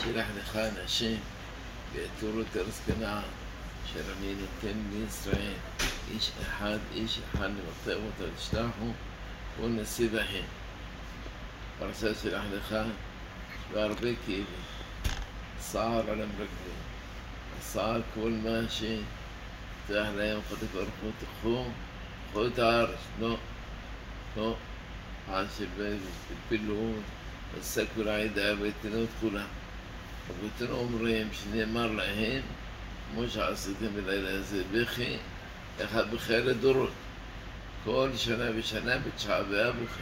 שלח לך אנשים ויתורו את ארץ כנען, אשר אני נותן לישראל, איש אחד למרתף אותה לשלחו, הוא נשיא להם. פרשת שלח לך, והרבה כאילו, סער על המרגלים, הסער כל מה שתלך להם, חתק אורחו, תקחו את הארץ, לא, עד שבפילו, עסקו לעדה ויתנו את כולם. ויתנו אומרים שנאמר להם, כמו שעשיתם בלילה הזה, בכי, אחד בכי לדורות. כל שנה ושנה בתשעה באב בכי.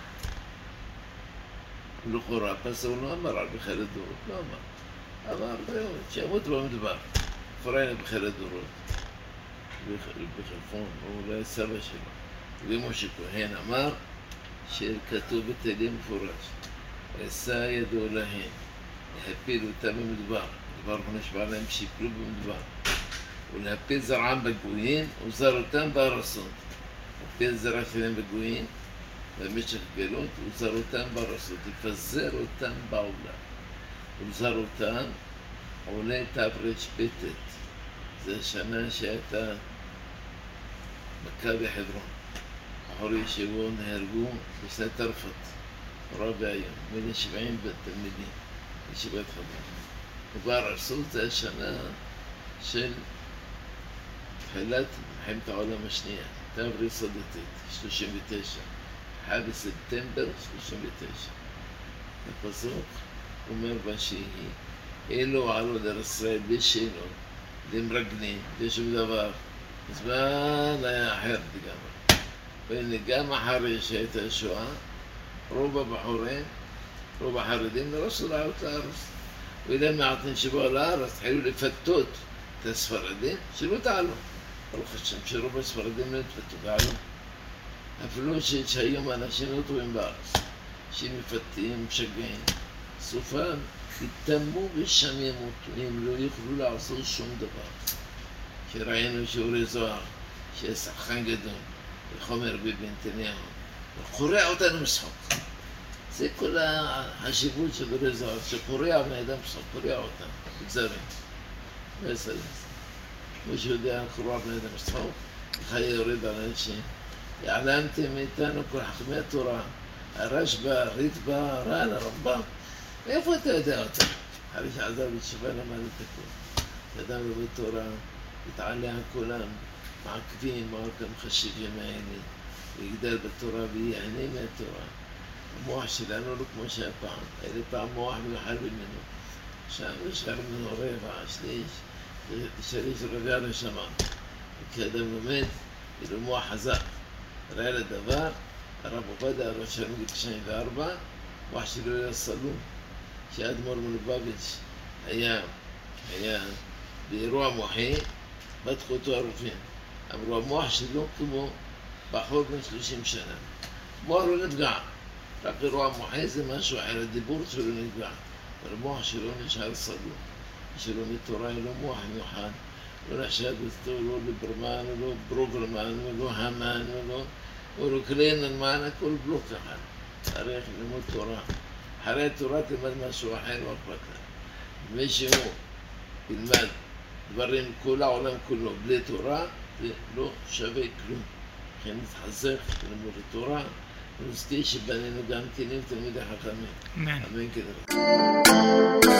לכאורה פסוק לא אמר על בכי לדורות, לא אמר. אמר, זהו, שימות במדבר. פריינה בכי לדורות. בחלפון, הוא אולי סבא שלו. ומשה כהן אמר שכתוב בתהילים מפורש. עשה ידו להם, להפיל אותם במדבר. מדבר הוא נשבע להם שיפלו במדבר. ולהפיל זרעם בגויים וזרעותם בארצות. להפיל זרע שלהם בגויים במשך גלות וזרעותם בארצות. לפזר אותם בעולם. וזרעותם עולה תרפ"ט. זו השנה שהייתה מכבי חברון. בחורי ישיבות נהרגו בשנת תרפ"ט. נורא והיום, בין 70 תלמידים, ישיבת חברון. ובארצות זה השנה של תחילת מלחמת העולם השנייה, תרפ"ט, 39, 1 בספטמבר 39. הפסוק אומר בשהי, אלו עלו לארץ ישראל בלי שאלות, בלי מרגלים, בלי שום דבר, זמן היה אחר לגמרי. והנה גם אחרי שהייתה השואה, רוב הבחורים, רוב החרדים לא רצו לעלות לארץ. ואלה מעטים שבאו לארץ, התחילו לפתות את הספרדים, שלא תעלו. ברוך השם שרוב הספרדים לא התפתו, תעלו. אפילו שהיום אנשים לא טובים בארץ, שמפתים, משגעים. סופם, יתמו ושם ימותו, הם לא יוכלו לעשות שום דבר. שראינו שיעורי זוהר, שיש שחקן גדול, וחומר ביבי נתניהו, וקורע אותנו משחוק. זה כל החשיבות של שיעורי זוהר, שקורע מאדם משחוק, קורע אותם, בגזרים. בסדר. כמו שיודע, קורע מאדם משחוק, חיי יורד על אנשים. העלמתם מאיתנו כל חכמי התורה, הרשב"א, ריטב"א, ר"ן, הרמב"ם. מאיפה אתה יודע אותם? אחרי שעזב בתשובה למד את הכל. אדם לומד תורה, יתעלה על כולם, מעקבים, מה אותם חשיבים האלה, ויגדל בתורה ויהנה מהתורה. המוח שלנו לא כמו שהיה פעם, היה פעם מוח מיוחד ממנו. עכשיו יש לך ממנו רבע, שליש רבע נשמה. וכאדם לומד, יהיה לו מוח חזק. ראה לדבר, הרב עובדיה, הרב שלנו בגיל 94, מוח שלו היה סלום. שהאדמו"ר מלובביץ' היה באירוע מוחי, בדקו אותו הרופאים. אמרו, המוח שלו כמו בחור בן 30 שנה. המוח לא נפגע, רק אירוע מוחי זה משהו אחר, הדיבור שלו נפגע. אבל המוח שלו נשאר סלום. שלו מתורה אין לו מוח מיוחד. לא נחשב אותו, לא ליברמן, לא ברוברמן, לא המן, לא קליינמן, הכל בלוק אחד. צריך ללמוד תורה. אחרי התורה תלמד משהו אחר, לא אכפת לה. מישהו ילמד דברים כל העולם כולו בלי תורה, זה לא שווה כלום. לכן נתחזק ללמוד התורה, ונזכיר שבנינו גם כלים תלמידי חכמים. אמן. אמן כדרך.